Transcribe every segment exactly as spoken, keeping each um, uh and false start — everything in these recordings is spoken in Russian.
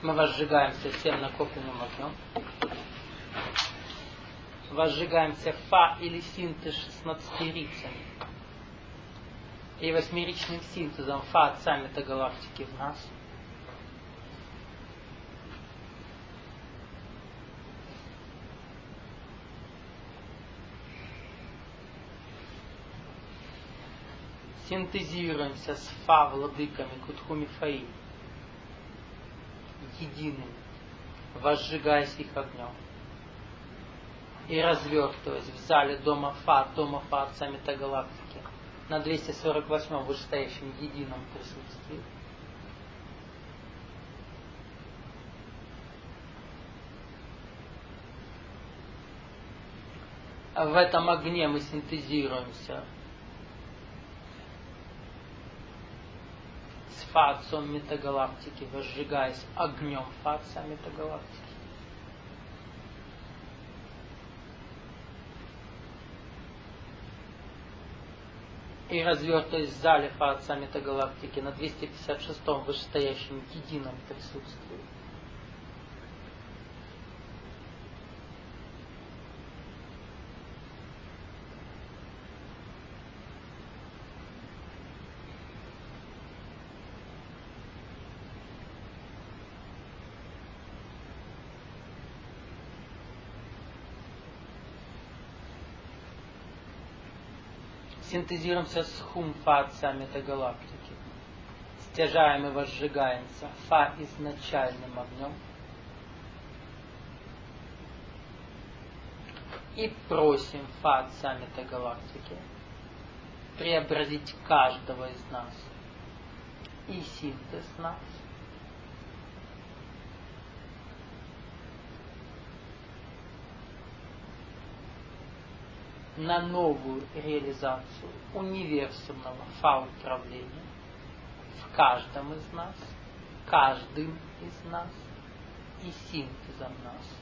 мы возжигаемся всем накопленным огнем. Возжигаемся фа или синтез шестнадцатирицами и восьмеричным синтезом фа отца метагалактики в нас. Синтезируемся с фа владыками Кутхуми Фаи, единым, возжигаясь их огнем. И развертываясь в зале дома Фа, дома Фа отца метагалактики, на двести сорок восьмом вышестоящем едином присутствии. В этом огне мы синтезируемся с Фа отцом метагалактики, возжигаясь огнем Фа отца метагалактики. И развертываясь в зале Фа отца метагалактики на двести пятьдесят шестом вышестоящем едином присутствии. Синтезируемся с хум Фа отца метагалактики, стяжаем и возжигаемся Фа изначальным огнем и просим Фа отца метагалактики преобразить каждого из нас и синтез нас на новую реализацию универсального фа-управления в каждом из нас, каждым из нас и синтезом нас.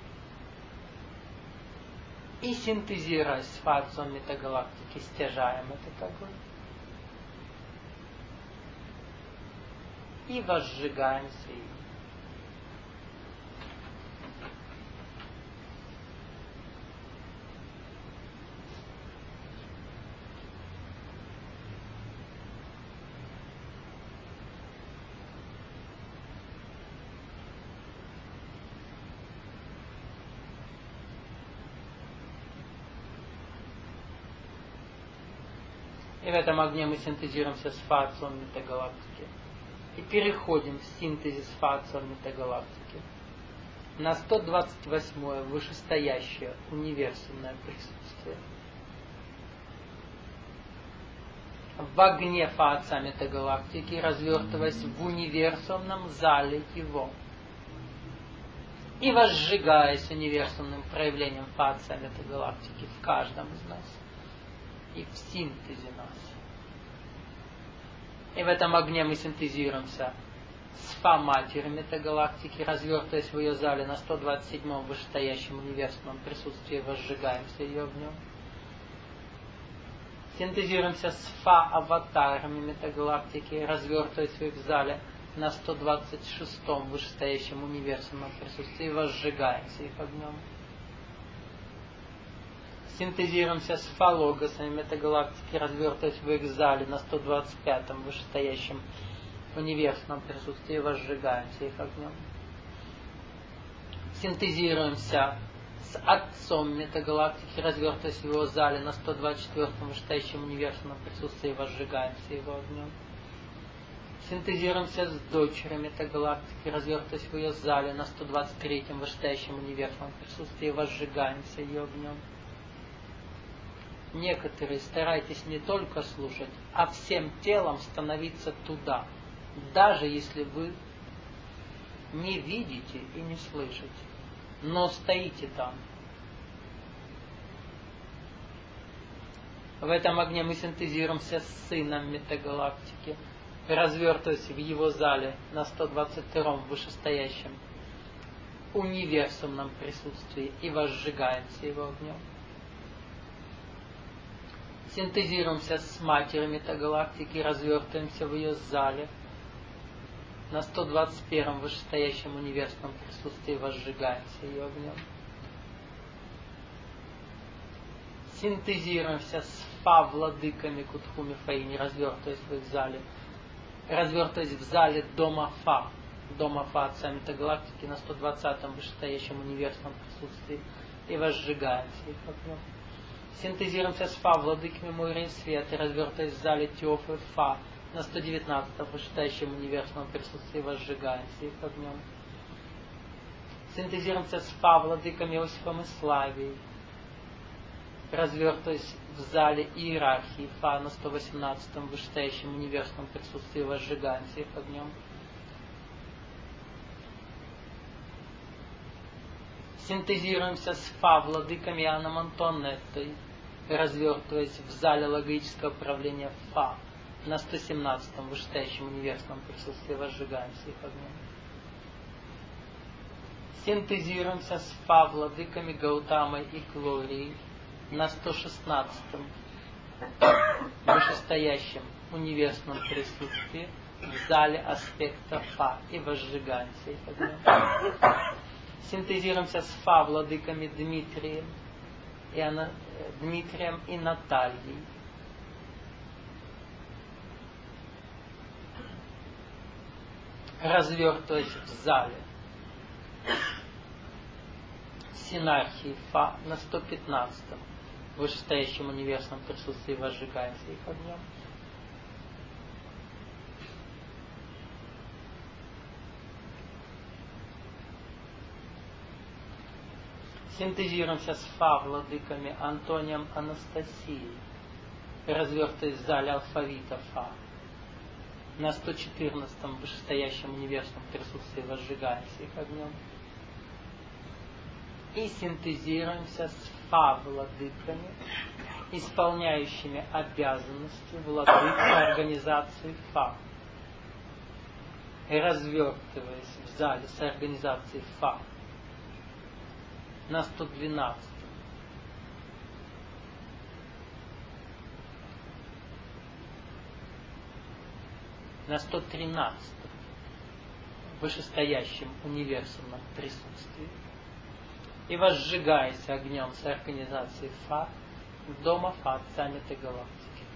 И синтезируясь с фа-отцом метагалактики, стяжаем этот огонь и возжигаемся им. И в этом огне мы синтезируемся с Фа отцом метагалактики. И переходим в синтезис Фа отцом метагалактики на сто двадцать восьмое вышестоящее универсальное присутствие. В огне Фа отца метагалактики, развертываясь в универсальном зале его. И возжигаясь универсальным проявлением Фа отца метагалактики в каждом из нас. И в синтезе нас. И в этом огне мы синтезируемся с Фа матери метагалактики, развертываясь в ее зале на сто двадцать седьмом вышестоящем универсальном присутствии, возжигаемся ее огнем. Синтезируемся с Фа аватарами метагалактики, развертываясь в их зале на сто двадцать шестом вышестоящем универсальном присутствии, возжигаемся их огнем. Синтезируемся с фалогосами метагалактики, развертываясь в их зале на сто двадцать пятом вышестоящем универсальном присутствии, возжигаемся их огнем. Синтезируемся с отцом метагалактики, развертываясь в его зале на сто двадцать четвёртом вышестоящем универсальном присутствии, возжигаемся его огнем. Синтезируемся с дочерью метагалактики, развертываясь в ее зале на сто двадцать третьем вышестоящем универсальном присутствии, возжигаемся ее огнем. Некоторые старайтесь не только слушать, а всем телом становиться туда, даже если вы не видите и не слышите, но стоите там. В этом огне мы синтезируемся с сыном метагалактики, развертываясь в его зале на сто двадцать втором вышестоящем универсальном присутствии и возжигаемся его огнем. Синтезируемся с матерью метагалактики, развертываемся в ее зале На сто двадцать первом вышестоящем универсальном присутствии возжигаемся ее огнем. Синтезируемся с Фа владыками Кутхуми Фаини, развертываясь в их зале, развертываясь в зале дома Фа, дома Фа Отца Метагалактики на сто двадцатом вышестоящем универсальном присутствии и возжигаемся их огнем. Синтезируемся с Фа владыками Мури и Света, развертываясь в зале Теофы Фа на сто девятнадцатом вышестоящем универсальном присутствии возжигаемся их огнем. Синтезируемся с Фа владыками Иосифом и Славией, развертываясь в зале иерархии Фа на сто восемнадцатом вышестоящем универсальном присутствии возжигаемся их огнем. Синтезируемся с Фа владыками Иоанном Антонеттой, развертываясь в зале логического правления Фа на сто семнадцатом вышестоящем универсальном присутствии возжигаемся их огнем. Синтезируемся с Фа владыками Гаутамой и Глорией на сто шестнадцатом вышестоящем универсальном присутствии в зале аспекта Фа и возжигаемся их огнем. Синтезируемся с Фа владыками Дмитрием и, Ана... Дмитрием и Натальей. Развертываясь в зале синархии Фа на сто пятнадцатом вышестоящем универсальном присутствии возжигаемся их огнем. Синтезируемся с Фа владыками Антонием Анастасией, развертываясь в зале алфавита Фа на сто четырнадцатом вышестоящем универсальном присутствии возжигаемся их огнем. И синтезируемся с Фа владыками, исполняющими обязанности владык организации Фа, и развертываясь в зале с организацией Фа на сто двенадцатом на сто тринадцатом вышестоящем универсальном присутствии и возжигаясь огнем с организацией Фа дома Фа Отца Метагалактики.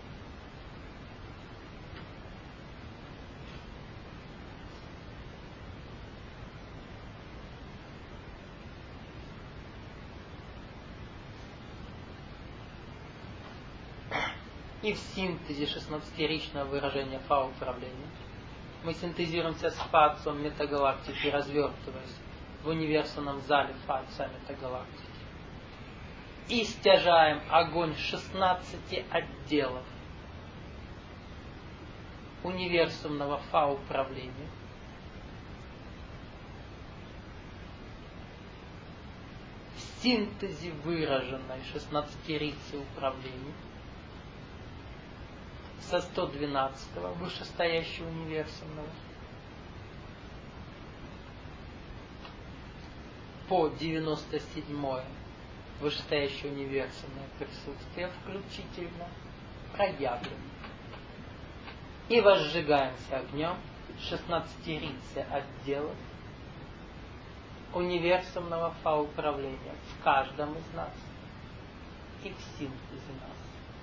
И в синтезе шестнадцатиричного выражения Фа управления мы синтезируемся с Фа Отцом Метагалактики, развертываясь в универсальном зале Фа Отца Метагалактики. И стяжаем огонь шестнадцати отделов универсального Фа управления в синтезе выраженной шестнадцатирицы управления со сто двенадцатого вышестоящего универсального по девяносто седьмое вышестоящее универсальное присутствие включительно проявлено. И возжигаемся огнем шестнадцатирицы отделов универсального Фа управления в каждом из нас и в синтезе нас.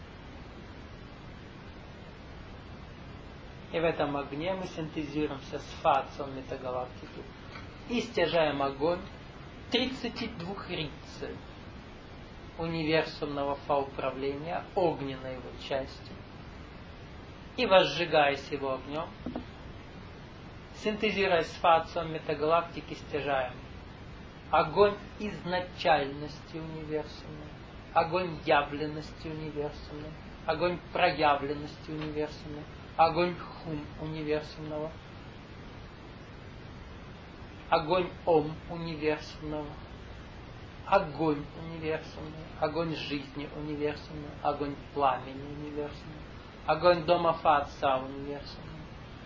И в этом огне мы синтезируемся с Фа Отцом Метагалактики и стяжаем огонь тридцати двух рицы универсального Фа управления огненной его части и возжигаясь его огнем, синтезируясь с Фа Отцом Метагалактики, стяжаем огонь изначальности универсальной, огонь явленности универсальной, огонь проявленности универсальной, огонь Хум универсального, огонь Ом универсального, огонь универсальный, огонь жизни универсальный, огонь пламени универсальный, огонь дома Фа Отца универсальный,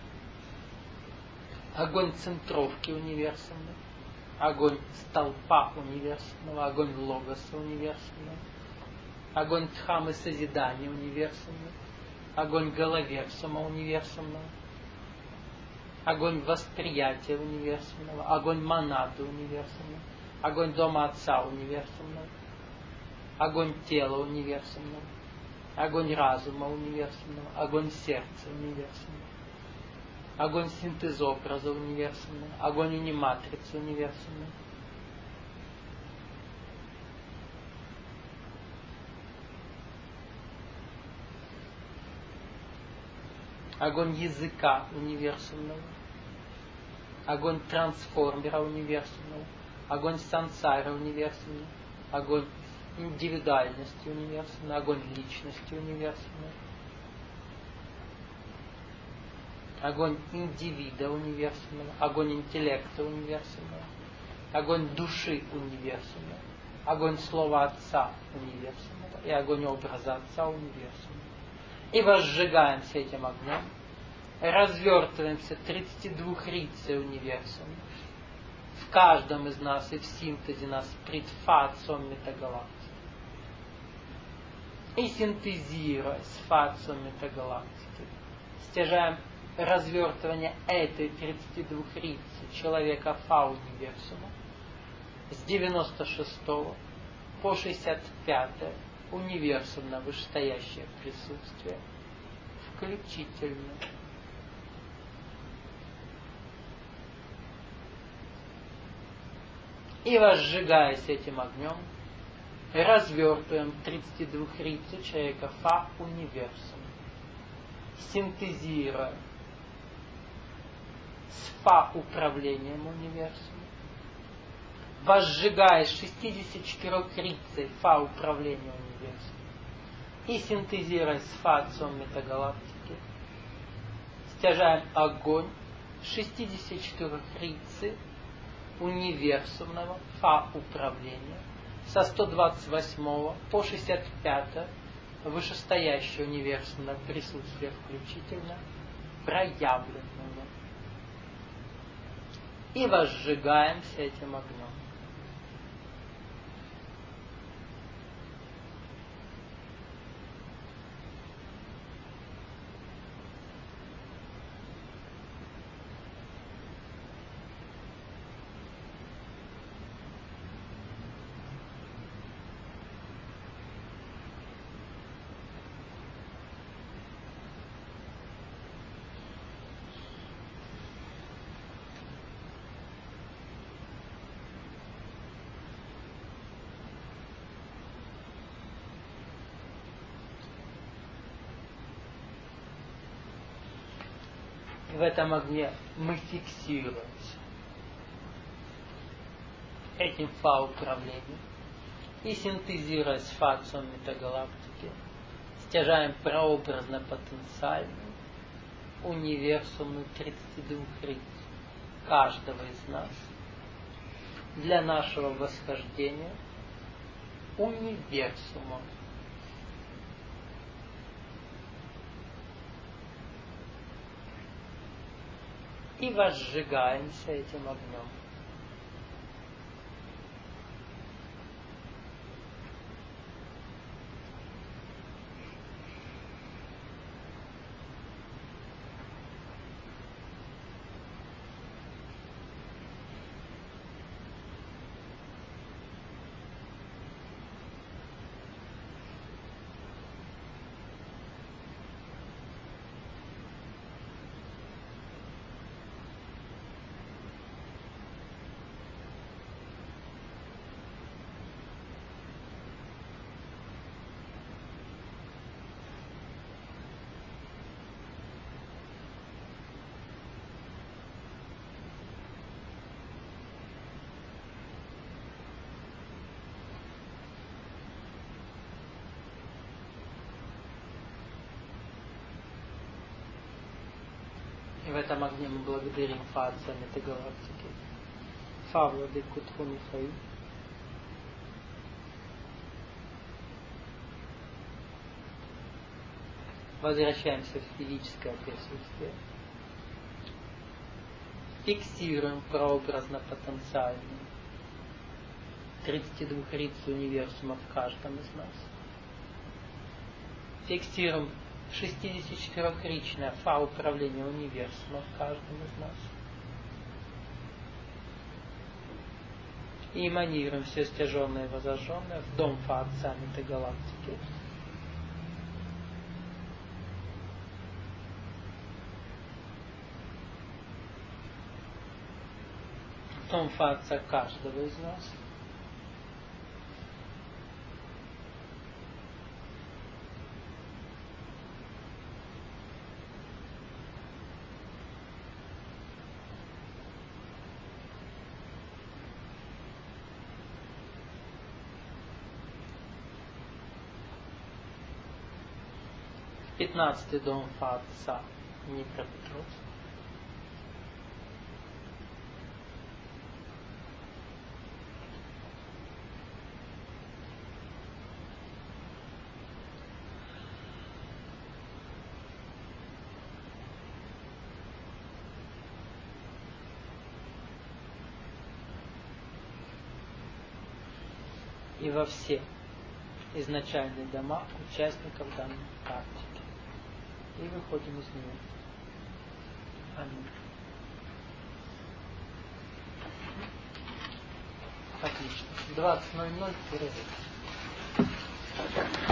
огонь центровки универсальный, огонь столпа универсального, огонь Логоса универсального, огонь Дхаммы созидания универсальный, огонь Галаверсума универсального, огонь восприятия универсумного, огонь монады универсумного, огонь дома Отца универсумного, огонь тела универсумного, огонь разума универсумного, огонь сердца универсумного, огонь синтезобраза универсумного, огонь униматрицы универсумного, огонь языка универсумного, огонь трансформера универсумного, огонь сансара универсумного, огонь индивидуальности универсумного, огонь личности универсумного, огонь индивида универсумного, огонь интеллекта универсумного, огонь души универсумного, огонь слова Отца универсумного и огонь образа Отца универсумного. И возжигаемся этим огнем, развертываемся тридцатидвухрицей универсумом. В каждом из нас и в синтезе нас пред Фа Отцом метагалактики. И синтезируя с Фа Отцом метагалактики, стяжаем развертывание этой тридцатидвухрицы человека Фа универсума с девяносто шестого по шестьдесят пятое универсумно вышестоящее присутствие включительно. И возжигаясь этим огнем, развертываем тридцатидвухрицу человека Фа универсум, синтезируя с Фа управлением универсума, возжигая шестидесятичетырёхрицей Фа управления универсума и синтезируя с Фа Отцом метагалактики, стяжаем огонь шестидесятичетырёхрицы универсумного Фа управления со сто двадцать восьмого по шестьдесят пятое вышестоящее универсумное присутствие включительно проявленного. И возжигаемся этим огнем. В этом огне мы фиксируемся этим Фа управлением и синтезируя с Фа Отцом метагалактики, стяжаем прообразно-потенциальную универсумную тридцатидвухрицу каждого из нас для нашего восхождения универсума. И возжигаемся этим огнем. И в этом огне мы благодарим Фа Отца метагалактики, Фа Владыку Тху Михаил, возвращаемся в физическое присутствие, фиксируем прообразно-потенциальную тридцатидвухрицу универсума в каждом из нас, фиксируем шестидесятичетырёхричная фа управления универсума в каждом из нас. И эманируем все стяженное и возожженное в дом фа Отца метагалактики. В дом фа Отца каждого из нас. Пятнадцатый дом фа Отца Днепропетровск. И во все изначальные дома участников данной практики. И выходим из нее. Аминь. Отлично. двадцать ноль ноль перерыв.